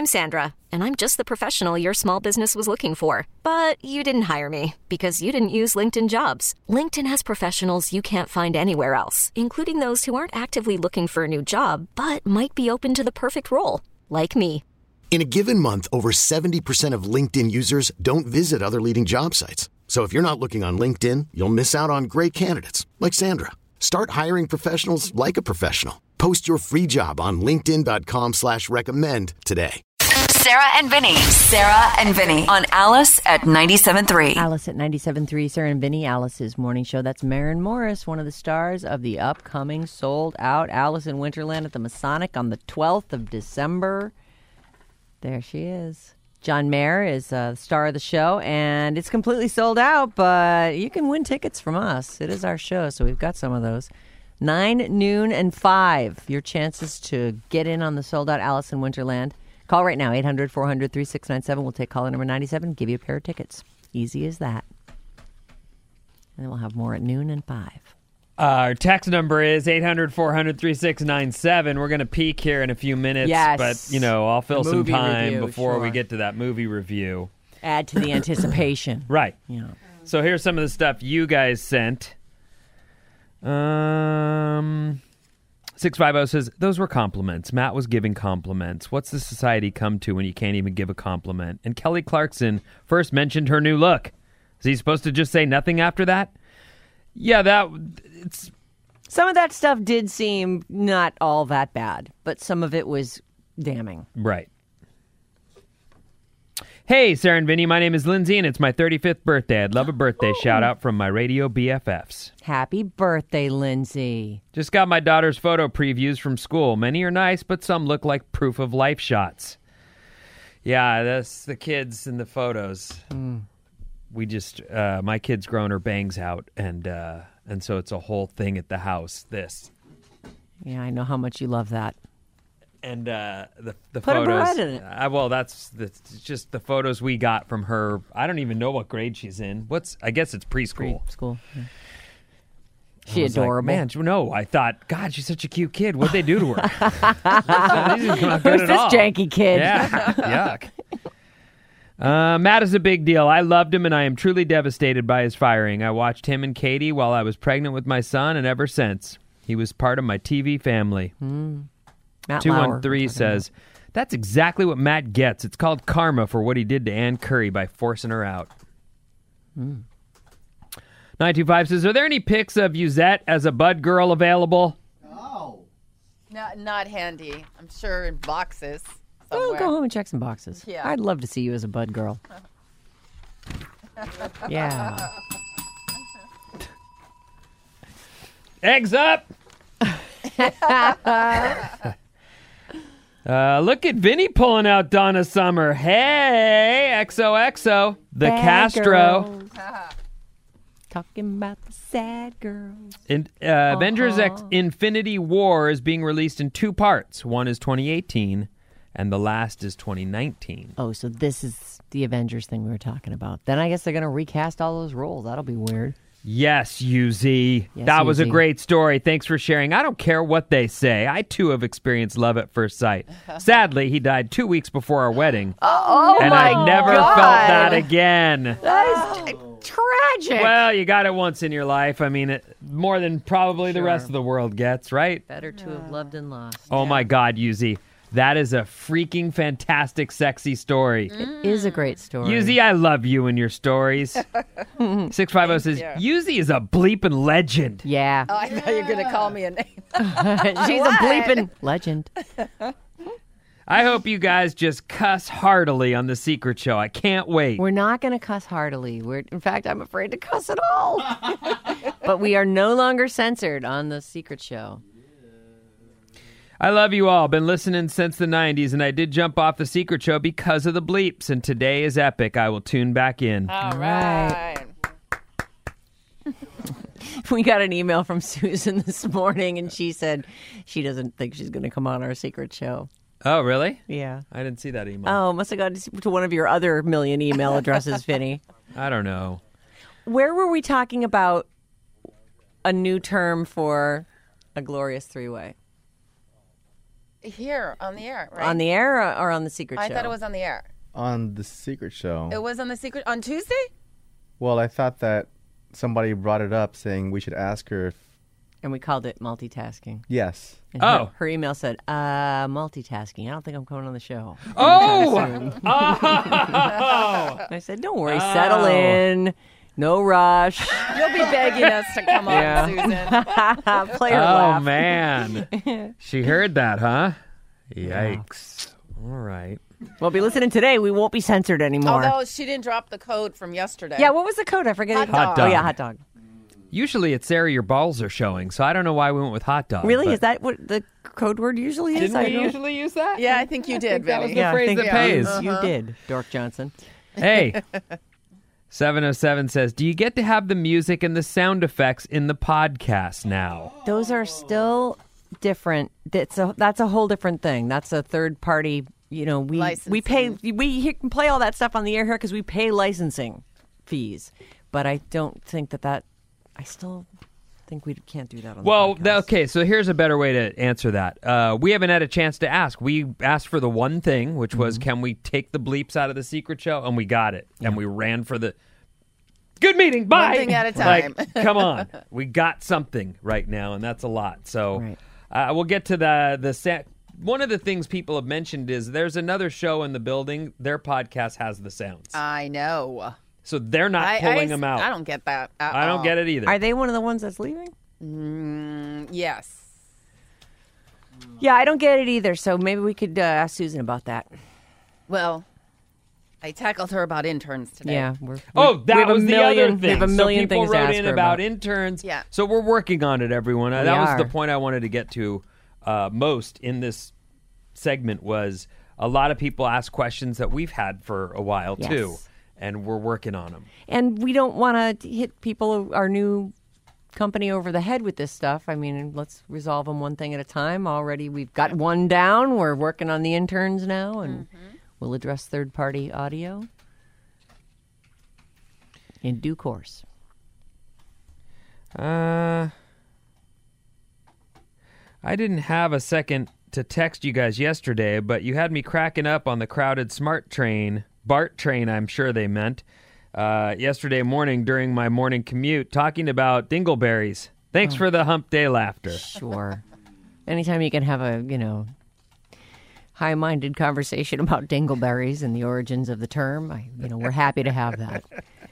I'm Sandra, and I'm just the professional your small business was looking for. But you didn't hire me because you didn't use LinkedIn Jobs. LinkedIn has professionals you can't find anywhere else, including those who aren't actively looking for a new job, but might be open to the perfect role, like me. In a given month, over 70% of LinkedIn users don't visit other leading job sites. So if you're not looking on LinkedIn, you'll miss out on great candidates like Sandra. Start hiring professionals like a professional. Post your free job on linkedin.com/recommend today. Sarah and Vinny. Sarah and Vinny on Alice at 97.3. Alice at 97.3. Sarah and Vinny, Alice's morning show. That's Maren Morris, one of the stars of the upcoming sold-out Alice in Winterland at the Masonic on the 12th of December. There she is. John Mayer is the star of the show, and it's completely sold out, but you can win tickets from us. It is our show, so we've got some of those. 9, noon, and 5. Your chances to get in on the sold-out Alice in Winterland. Call right now, 800-400-3697. We'll take caller number 97, give you a pair of tickets. Easy as that. And then we'll have more at noon and 5. Our text number is 800-400-3697. We're going to peek here in a few minutes. Yes. But, I'll fill some time review, before we sure. get to that movie review. Add to the anticipation. Right. Yeah. So here's some of the stuff you guys sent. 650 says, those were compliments. Matt was giving compliments. What's the society come to when you can't even give a compliment? And Kelly Clarkson first mentioned her new look. Is he supposed to just say nothing after that? Yeah, it's... Some of that stuff did seem not all that bad, but some of it was damning. Right. Hey, Sarah and Vinny, my name is Lindsay, and it's my 35th birthday. I'd love a birthday shout-out from my radio BFFs. Happy birthday, Lindsay. Just got my daughter's photo previews from school. Many are nice, but some look like proof of life shots. Yeah, that's the kids in the photos. We just, my kid's growing her bangs out, and so it's a whole thing at the house, this. Yeah, I know how much you love that. And the Put photos. a barrette in it. Well, that's just the photos we got from her. I don't even know what grade she's in. I guess it's preschool. Preschool. Yeah. She adorable. Man, no, I thought, God, she's such a cute kid. What'd they do to her? These didn't come out good Who's at this all. janky kid? Yeah, yuck. Matt is a big deal. I loved him, and I am truly devastated by his firing. I watched him and Katie while I was pregnant with my son, and ever since, he was part of my TV family. Matt Lauer, 213 says, that's exactly what Matt gets. It's called karma for what he did to Ann Curry by forcing her out. 925 says, are there any pics of Yuzette as a bud girl available? No. Not handy. I'm sure in boxes Well, somewhere. go home and check some boxes. Yeah. I'd love to see you as a bud girl. Yeah. Eggs up! Look at Vinny pulling out Donna Summer. Hey, XOXO, the Bad Castro. girls. Talking about the sad girls. Avengers X Infinity War is being released in 2 parts. One is 2018, and the last is 2019. Oh, so this is the Avengers thing we were talking about. Then I guess they're going to recast all those roles. That'll be weird. Yes, UZ. Yes, that was a UZ. great story. Thanks for sharing. I don't care what they say. I, too, have experienced love at first sight. Sadly, he died 2 weeks before our wedding. Oh, and my I never God. felt that again. That is tragic. Well, you got it once in your life. I mean, more than probably the rest of the world gets, right? Better to have loved and lost. Oh, my God, UZ. That is a freaking fantastic, sexy story. It is a great story. Yuzi, I love you and your stories. 650 says, Yuzi is a bleeping legend. Yeah. Oh, I thought you were going to call me a name. She's a bleeping legend. I hope you guys just cuss heartily on The Secret Show. I can't wait. We're not going to cuss heartily. In fact, I'm afraid to cuss at all. But we are no longer censored on The Secret Show. I love you all. Been listening since the 90s, and I did jump off The Secret Show because of the bleeps, and today is epic. I will tune back in. All right. We got an email from Susan this morning, and she said she doesn't think she's going to come on our Secret Show. Oh, really? Yeah. I didn't see that email. Oh, must have gone to one of your other million email addresses, Vinny. I don't know. Where were we talking about a new term for a glorious three-way? Here on the air, right? On the air or on the Secret Show? I thought it was on the air. On the Secret Show. It was on the Secret on Tuesday? Well, I thought that somebody brought it up saying we should ask her if... And we called it multitasking. Yes. And Oh. her email said, multitasking. I don't think I'm coming on the show. Oh! I said, don't worry, settle in. No rush. You'll be begging us to come on, Susan. Play her Oh, laugh. man. She heard that, huh? Yikes. All right. Well, be listening today. We won't be censored anymore. Although she didn't drop the code from yesterday. Yeah, what was the code? I forget. Hot it. dog. Oh, yeah, hot dog. Usually it's Sarah, your balls are showing, so I don't know why we went with hot dog. Really? but- Is that what the code word usually is? Didn't I we don't- usually use that? Yeah, I think you did, that was Vinny. the I phrase think that you- pays. You did, Dork Johnson. Hey, 707 says, do you get to have the music and the sound effects in the podcast now? Those are still different. That's a whole different thing. That's a third party. You know, we pay. We can play all that stuff on the air here because we pay licensing fees. But I don't think that. I still think we can't do that on Well, the podcast. okay, so here's a better way to answer that. We haven't had a chance to ask. We asked for the one thing, which was, can we take the bleeps out of the Secret Show? And we got it. And we ran for the good meeting. Bye. One thing at a time. Like, come on. We got something right now, and that's a lot. So Right. we'll get to the one of the things people have mentioned is there's another show in the building. Their podcast has the sounds. I know. So they're not pulling them out. I don't get that at I don't all. get it either. Are they one of the ones that's leaving? Yes. Yeah, I don't get it either. So maybe we could ask Susan about that. Well, I tackled her about interns today. Yeah. Oh, we that have a was the million- other thing. We have a million so people things to wrote ask in her about interns. Yeah. So we're working on it, everyone. That was are. the point I wanted to get to most in this segment was a lot of people ask questions that we've had for a while, Yes. too, and we're working on them. And we don't want to hit people, our new company, over the head with this stuff. I mean, let's resolve them one thing at a time. Already we've got one down. We're working on the interns now, and we'll address third-party audio in due course. I didn't have a second to text you guys yesterday, but you had me cracking up on the crowded BART train, I'm sure they meant, yesterday morning during my morning commute, talking about dingleberries. Thanks for the hump day laughter. Sure. Anytime you can have a, high-minded conversation about dingleberries and the origins of the term, we're happy to have that.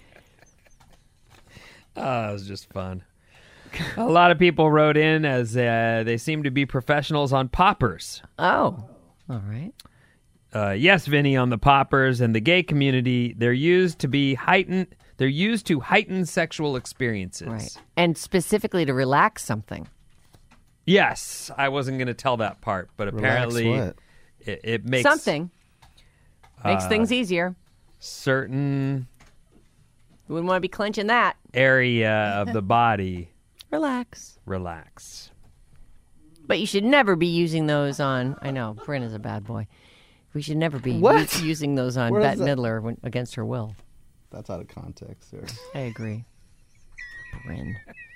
Oh, it was just fun. A lot of people wrote in as they seem to be professionals on poppers. Oh, all right. Yes, Vinny, on the poppers and the gay community, they're used to heighten sexual experiences. Right. And specifically to relax something. Yes, I wasn't going to tell that part, but apparently Relax what? it makes Something. Makes things easier. certain We wouldn't want to be clenching that. area of the body Relax. relax. But you should never be using those on, I know, Bryn is a bad boy. We should never be What? using those on Where is Bette that? Midler against her will. That's out of context, sir. I agree. Bryn.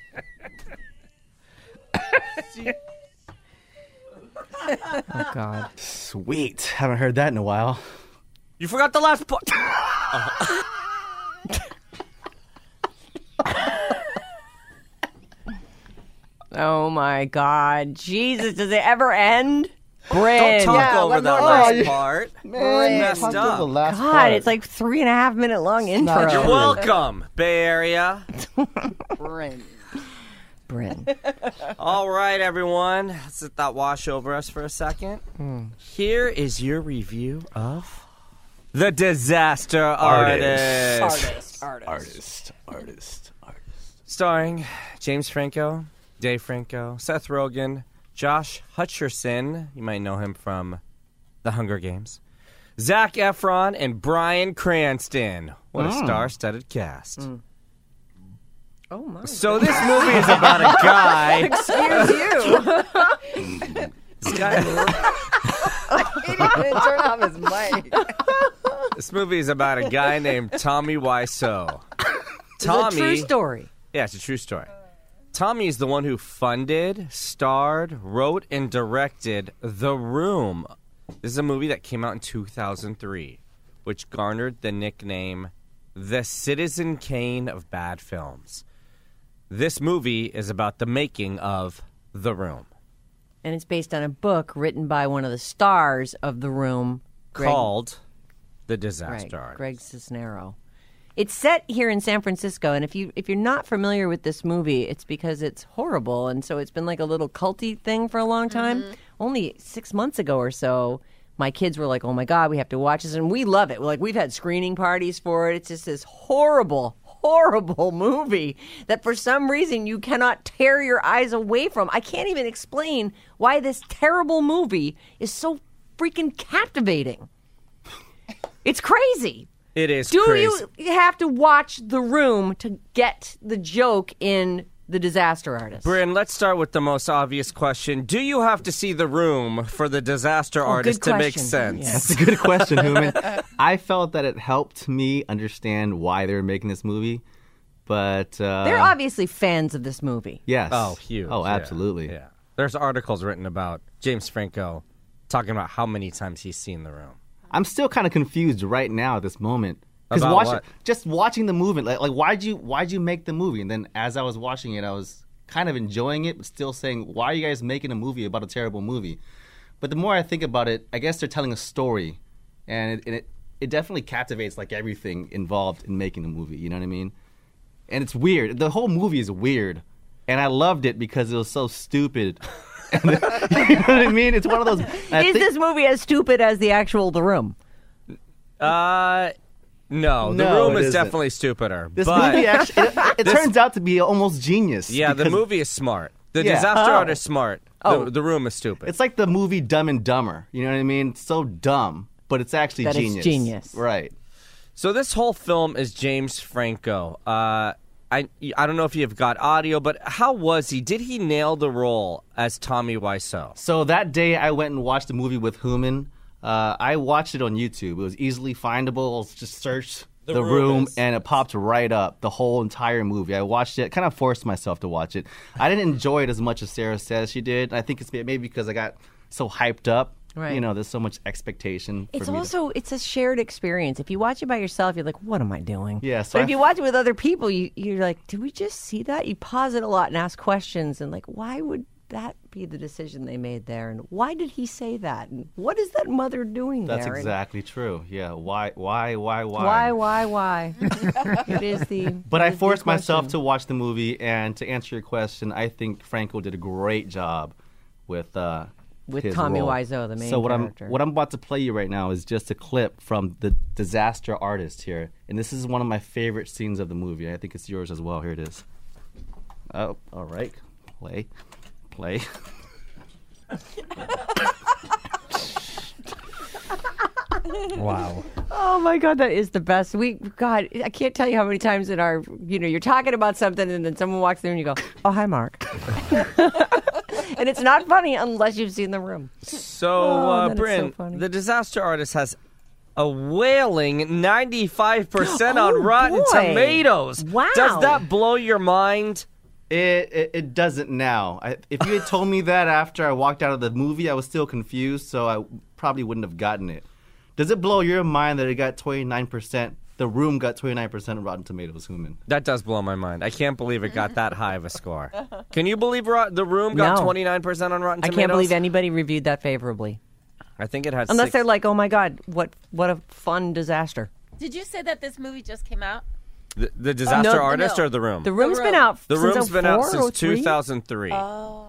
Oh, God. Sweet. Haven't heard that in a while. You forgot the last part. Oh, my God. Jesus, does it ever end? Bryn. Don't talk Yeah, over one that more last line. part. Man, messed talk to up. the last God, part. it's like 3.5 minute long intro. not You're true. welcome, Bay Area. Bryn. Bryn. All right, everyone. Let's let that wash over us for a second. Here is your review of The Disaster Artist. Artist. Starring James Franco, Dave Franco, Seth Rogen, Josh Hutcherson, you might know him from The Hunger Games, Zac Efron, and Bryan Cranston. What a star-studded cast. Oh, my. So this movie is about a guy. Excuse you. This guy. He didn't even turn off his mic. This movie is about a guy named Tommy Wiseau. It's a true story. Yeah, it's a true story. Tommy is the one who funded, starred, wrote, and directed The Room. This is a movie that came out in 2003, which garnered the nickname The Citizen Kane of bad films. This movie is about the making of The Room. And it's based on a book written by one of the stars of The Room. Called The Disaster Artist. Greg Cisnero. It's set here in San Francisco, and if you're not familiar with this movie, it's because it's horrible, and so it's been like a little culty thing for a long time. Only 6 months ago or so, my kids were like, "Oh my God, we have to watch this," and we love it. We've had screening parties for it. It's just this horrible movie that for some reason you cannot tear your eyes away from. I can't even explain why this terrible movie is so freaking captivating. It's crazy. It is Do crazy. you have to watch The Room to get the joke in The Disaster Artist? Bryn, let's start with the most obvious question. Do you have to see The Room for The Disaster Artist good to make question. sense? Yeah. That's a good question, Human. I felt that it helped me understand why they were making this movie, but They're obviously fans of this movie. yes. Oh, huge. Oh, yeah. absolutely. Yeah. There's articles written about James Franco talking about how many times he's seen The Room. I'm still kind of confused right now at this moment. About what? Just watching the movie, like why'd you make the movie? And then as I was watching it, I was kind of enjoying it, but still saying, why are you guys making a movie about a terrible movie? But the more I think about it, I guess they're telling a story, and it definitely captivates like everything involved in making the movie. You know what I mean? And it's weird. The whole movie is weird, and I loved it because it was so stupid. You know what I mean? It's one of those. Is this movie as stupid as the actual The Room? No, The No, Room it is isn't. definitely stupider. This but movie actually, it turns out to be almost genius. yeah, the because movie is smart. The Yeah. Disaster Oh. Artist is smart. The Room is stupid. It's like the movie Dumb and Dumber. You know what I mean? It's so dumb, but it's actually That it's genius. genius. Right. So this whole film is James Franco. I don't know if you've got audio, but how was he? Did he nail the role as Tommy Wiseau? So that day I went and watched the movie with Human. I watched it on YouTube. It was easily findable. Just search The Room, and it popped right up, the whole entire movie. I watched it, kind of forced myself to watch it. I didn't enjoy it as much as Sarah says she did. I think it's maybe because I got so hyped up. Right. You know, there's so much expectation. It's for me also it's a shared experience. If you watch it by yourself, you're like, "What am I doing?" Yeah, so but if you watch it with other people, you're like, "Did we just see that?" You pause it a lot and ask questions, and like, why would that be the decision they made there? And why did he say that? And what is that mother doing That's there? exactly true. Yeah. Why? Why? It is the. But I forced myself question. to watch the movie, and to answer your question, I think Franco did a great job with his Tommy role. Wiseau, the main so character. what I'm about to play you right now is just a clip from The Disaster Artist here, and this is one of my favorite scenes of the movie. I think it's yours as well. Here it is. Oh, all right. Play. Wow. Oh my God, that is the best. God, I can't tell you how many times in our, you're talking about something and then someone walks through and you go, "Oh, hi, Mark." And it's not funny unless you've seen The Room. So, that is so Bryn, funny. The Disaster Artist has a wailing 95% on Oh, Rotten boy. Tomatoes. Wow. Does that blow your mind? It doesn't now. If you had told me that after I walked out of the movie, I was still confused, so I probably wouldn't have gotten it. Does it blow your mind that it got 29%? The Room got 29% Rotten Tomatoes, Human. That does blow my mind. I can't believe it got that high of a score. Can you believe The Room got No. 29% on Rotten I Tomatoes? can't believe anybody reviewed that favorably. I think it had Unless 6 they're like, "Oh my God, what a fun disaster." Did you say that this movie just came out? The Disaster No, Artist no. or The Room? The Room's Room. been out The since Room's been out 04, since 03? 2003. Oh.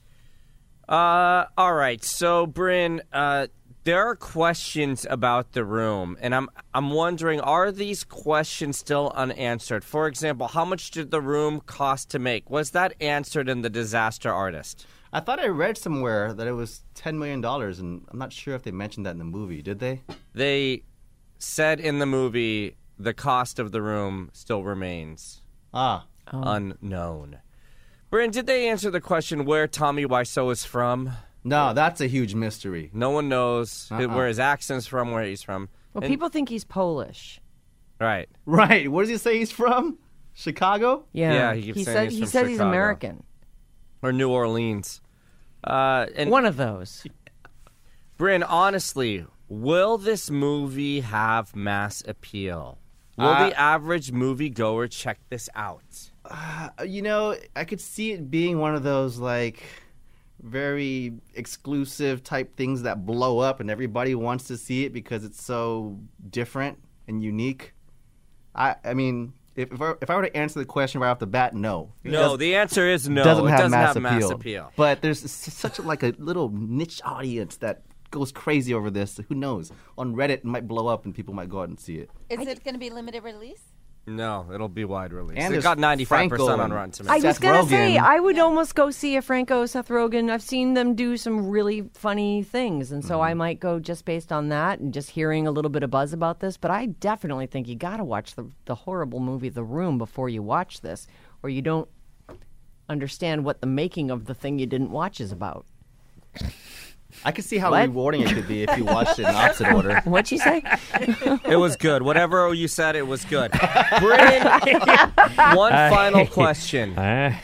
All right. So, Bryn, there are questions about The Room, and I'm wondering, are these questions still unanswered? For example, how much did The Room cost to make? Was that answered in The Disaster Artist? I thought I read somewhere that it was $10 million, and I'm not sure if they mentioned that in the movie. Did they? They said in the movie the cost of The Room still remains unknown. Bryn, did they answer the question where Tommy Wiseau is from? No, that's a huge mystery. No one knows where his accent's from, where he's from. Well, And- people think he's Polish. Right. Right. Where does he say he's from? Chicago? Yeah, he keeps saying he he's says from he's Chicago. American. Or New Orleans. And One of those. Bryn, honestly, will this movie have mass appeal? Will the average moviegoer check this out? You know, I could see it being one of those, like, very exclusive type things that blow up and everybody wants to see it because it's so different and unique. I mean, if I were to answer the question right off the bat, no. No, the answer is no. It doesn't it have, doesn't mass, have appeal. mass appeal. But there's such like a little niche audience that goes crazy over this. Who knows? On Reddit, it might blow up and people might go out and see it. Is it going to be limited release? No, it'll be wide release. And It there's got 95% Franco on and- Rotten I Tomatoes. was Seth going to say, Rogen. I would almost go see a Franco Seth Rogen. I've seen them do some really funny things, and so I might go just based on that and just hearing a little bit of buzz about this. But I definitely think you got to watch the horrible movie The Room before you watch this, or you don't understand what the making of the thing you didn't watch is about. I could see how What? rewarding it could be if you watched it in opposite order. What'd you say? It was good. Whatever you said, it was good. Bryn, one final question.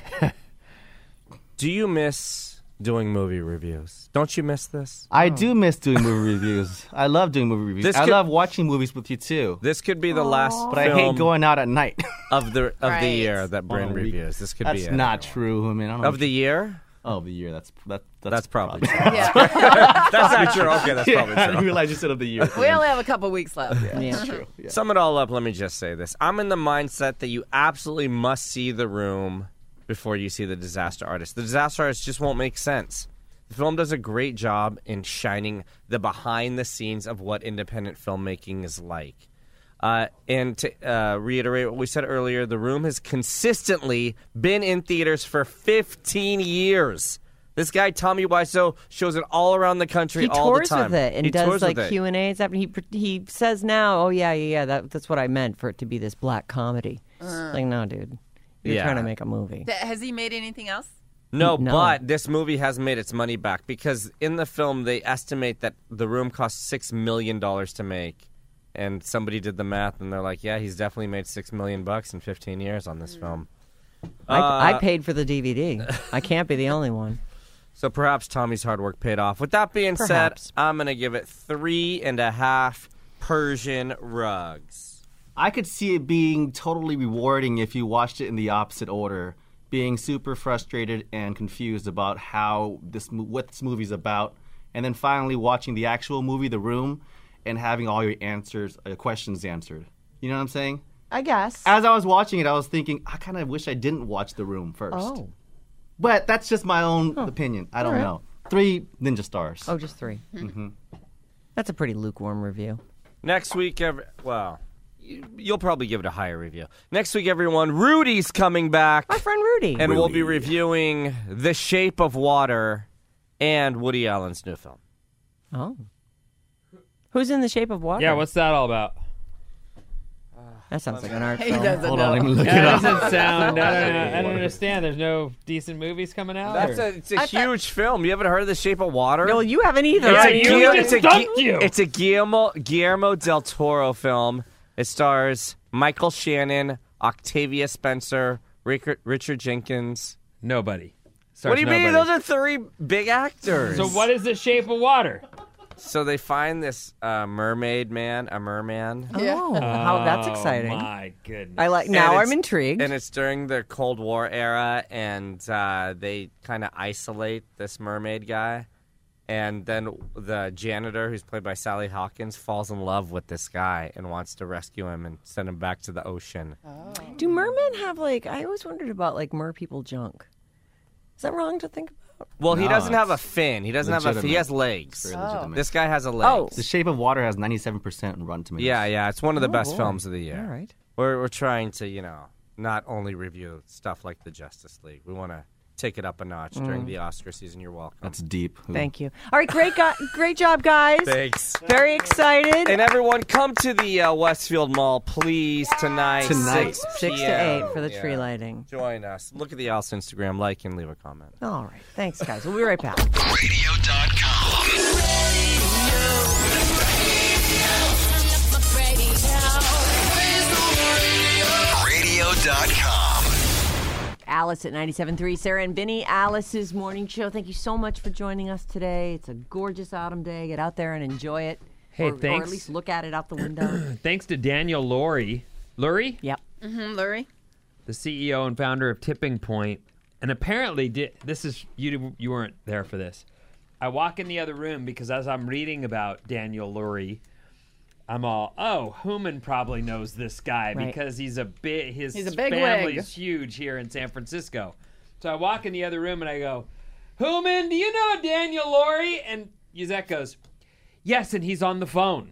Do you miss doing movie reviews? Don't you miss this? I do miss doing movie reviews. I love doing movie reviews. This I could- love watching movies with you too. This could be the last But I film hate going out at night. of the Right. year that Bryn Oh, we- reviews. This could That's be it. not true. I mean, I don't know. Of the year? Oh, the year. That's probably true. Yeah. That's not true. Okay, that's probably I didn't true. realize you said of the year. We only have a couple weeks left. Yeah. True. Yeah. Sum it all up, let me just say this. I'm in the mindset that you absolutely must see The Room before you see The Disaster Artist. The Disaster Artist just won't make sense. The film does a great job in shining the behind the scenes of what independent filmmaking is like. And to reiterate what we said earlier, The Room has consistently been in theaters for 15 years. This guy, Tommy Wiseau, shows it all around the country He all the tours time. with it and He does tours like with it. Q&As. He says now, oh, yeah, that's what I meant for it to be this black comedy. Like, no, dude. You're Yeah. trying to make a movie. Has he made anything else? No, No. but this movie has made its money back because in the film they estimate that The Room cost $6 million to make. And somebody did the math and they're like, yeah, he's definitely made $6 million in 15 years on this film. I paid for the DVD. I can't be the only one. So perhaps Tommy's hard work paid off. With that being Perhaps. said, I'm going to give it 3.5 Persian rugs. I could see it being totally rewarding if you watched it in the opposite order, being super frustrated and confused about what this movie's about, and then finally watching the actual movie, The Room, and having all your questions answered. You know what I'm saying? I guess. As I was watching it, I was thinking, I kind of wish I didn't watch The Room first. Oh. But that's just my own opinion. I don't right. know. 3 ninja stars. Oh, just 3. Mm-hmm. That's a pretty lukewarm review. Next week, you'll probably give it a higher review. Next week, everyone, Rudy's coming back. My friend Rudy. And we'll be reviewing The Shape of Water and Woody Allen's new film. Oh. Who's in The Shape of Water? Yeah, what's that all about? That sounds like an art He film. doesn't Hold know. on, let me look it That up. doesn't sound. I don't understand. There's no decent movies coming out. It's a huge film. You haven't heard of The Shape of Water? No, you haven't either. Yeah, have you you? just stumped you. It's a Guillermo del Toro film. It stars Michael Shannon, Octavia Spencer, Richard Jenkins. Nobody. What do you mean? Nobody. Those are 3 big actors. So what is The Shape of Water? So they find this merman. Oh, how that's exciting. Oh my goodness. I like. Now I'm intrigued. And it's during the Cold War era, and they kind of isolate this mermaid guy. And then the janitor, who's played by Sally Hawkins, falls in love with this guy and wants to rescue him and send him back to the ocean. Do mermen have I always wondered about mer people junk. Is that wrong to think about? Well, he No, doesn't have a it's fin. He doesn't have a fin. He legitimate. has legs. Very legitimate. This guy has a leg. Oh. The Shape of Water has 97% in Rotten Tomatoes. Yeah. It's one of the best boy. films of the year. All right. We're trying to, not only review stuff like the Justice League. We want to take it up a notch during the Oscar season. You're welcome. That's deep. Thank you. All right, great job, guys. Thanks. Very excited. And everyone, come to the Westfield Mall, please, tonight. Tonight. 6 6 to p.m. 8 for the tree Yeah. lighting. Join us. Look at the Alice Instagram, like and leave a comment. All right. Thanks, guys. We'll be right back. Radio.com. Radio.com. Alice at 97.3. Sarah and Vinny, Alice's morning show. Thank you so much for joining us today. It's a gorgeous autumn day. Get out there and enjoy it. Hey, or thanks. at least look at it out the window. Thanks to Daniel Lurie. Lurie? Yep. Lurie. The CEO and founder of Tipping Point. And apparently, this is you weren't there for this. I walk in the other room because as I'm reading about Daniel Lurie, I'm all, Hooman probably knows this guy because he's a big family's huge here in San Francisco. So I walk in the other room and I go, Hooman, do you know Daniel Lurie? And Yuzette goes, yes, and he's on the phone.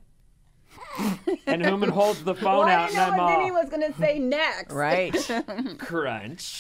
And Hooman holds the phone out, and I'm all, Vinny was going to say next. Right. Crunch.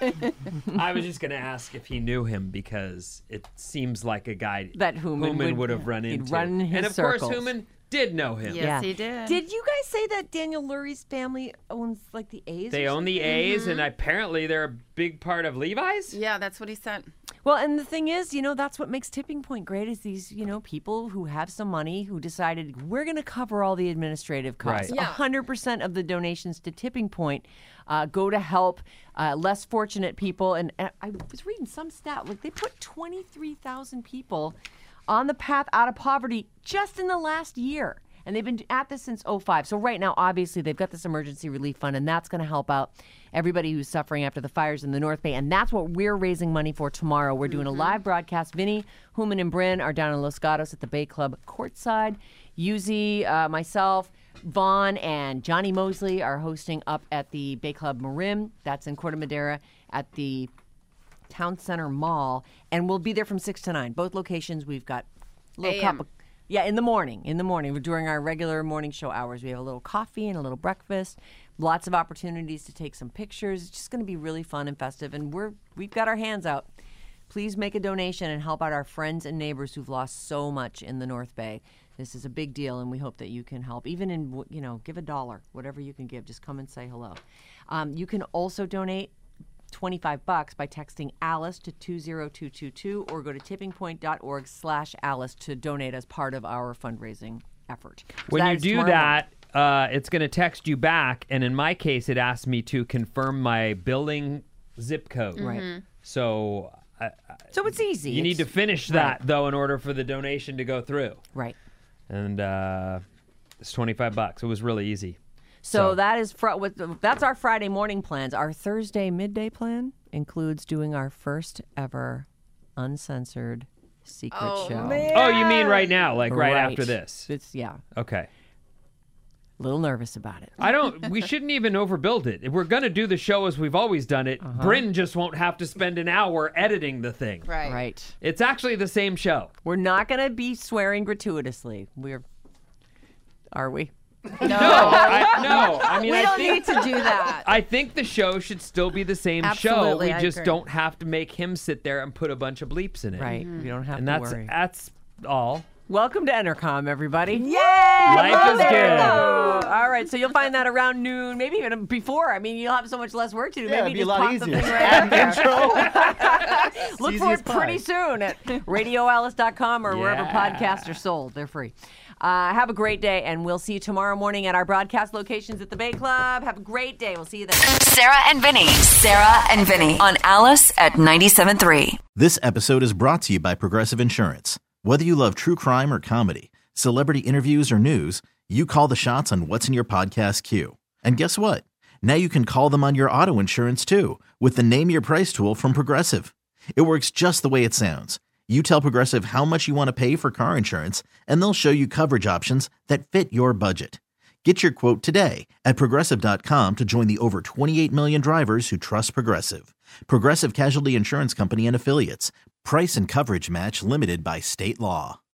I was just going to ask if he knew him because it seems like a guy that Hooman would have run into. Run in his and of circles. course, Hooman did know him. Yes, he did. Did you guys say that Daniel Lurie's family owns like the A's? They own the A's, and apparently they're a big part of Levi's. Yeah, that's what he said. Well, and the thing is, that's what makes Tipping Point great is these, people who have some money who decided we're going to cover all the administrative costs. Right. Yeah. 100% of the donations to Tipping Point go to help less fortunate people. And I was reading some stat, like they put 23,000 people on the path out of poverty just in the last year. And they've been at this since 2005. So right now, obviously, they've got this emergency relief fund, and that's going to help out everybody who's suffering after the fires in the North Bay. And that's what we're raising money for tomorrow. We're doing a live broadcast. Vinny, Hooman, and Bryn are down in Los Gatos at the Bay Club courtside. Yuzi, myself, Vaughn, and Johnny Mosley are hosting up at the Bay Club Marin. That's in Corte Madera at the Town Center Mall. And we'll be there from 6 to 9. Both locations, we've got a little cup of... Yeah, in the morning. We're during our regular morning show hours. We have a little coffee and a little breakfast. Lots of opportunities to take some pictures. It's just going to be really fun and festive. And we've got our hands out. Please make a donation and help out our friends and neighbors who've lost so much in the North Bay. This is a big deal, and we hope that you can help. Even in, give $1, whatever you can give. Just come and say hello. You can also donate $25 by texting Alice to 20222 or go to tippingpoint.org/Alice to donate as part of our fundraising effort. So When you do that, it's going to text you back, and in my case, it asked me to confirm my billing zip code. Right. So it's easy. You need to finish that, though, in order for the donation to go through. Right. And it's $25. It was really easy. So that's our Friday morning plans. Our Thursday midday plan includes doing our first ever uncensored secret show. Man. Oh, you mean right now, like right after this? Yeah. Okay. A little nervous about it. We shouldn't even overbuild it. If we're going to do the show as we've always done it, Bryn just won't have to spend an hour editing the thing. Right. It's actually the same show. We're not going to be swearing gratuitously. Are we? No. I mean, We I don't think, need to do that. I think the show should still be the same Absolutely, show. We I just agree. don't have to make him sit there and put a bunch of bleeps in it. Right. You don't have And to worry. that's all. Welcome to Entercom, everybody. Yay! Life is There we good. go. All right, so you'll find that around noon, maybe even before. I mean, you'll have so much less work to do. Yeah, Maybe it'd be a just lot pop easier. the thing right up there. Look Easy for as it pretty pie. soon at radioalice.com or wherever podcasts are sold. They're free. Have a great day, and we'll see you tomorrow morning at our broadcast locations at the Bay Club. Have a great day. We'll see you then. Sarah and Vinny on Alice at 97.3. This episode is brought to you by Progressive Insurance. Whether you love true crime or comedy, celebrity interviews or news, you call the shots on what's in your podcast queue. And guess what? Now you can call them on your auto insurance too with the Name Your Price tool from Progressive. It works just the way it sounds. You tell Progressive how much you want to pay for car insurance, and they'll show you coverage options that fit your budget. Get your quote today at Progressive.com to join the over 28 million drivers who trust Progressive. Progressive Casualty Insurance Company and Affiliates. Price and coverage match limited by state law.